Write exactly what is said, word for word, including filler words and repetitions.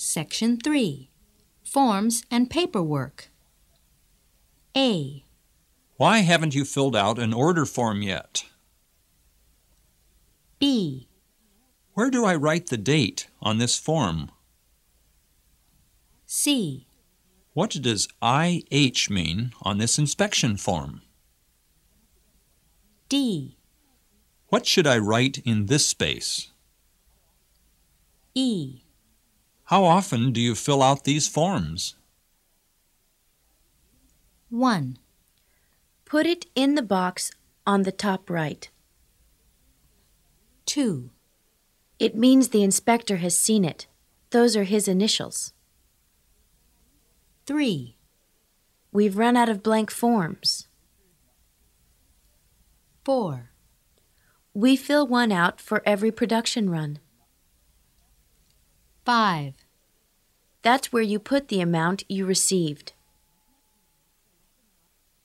Section three. Forms and Paperwork. A. Why haven't you filled out an order form yet? B. Where do I write the date on this form? C. What does I H mean on this inspection form? D. What should I write in this space? E. How often do you fill out these forms? one. Put it in the box on the top right. two. It means the inspector has seen it. Those are his initials. three. We've run out of blank forms. four. We fill one out for every production run. five. That's where you put the amount you received.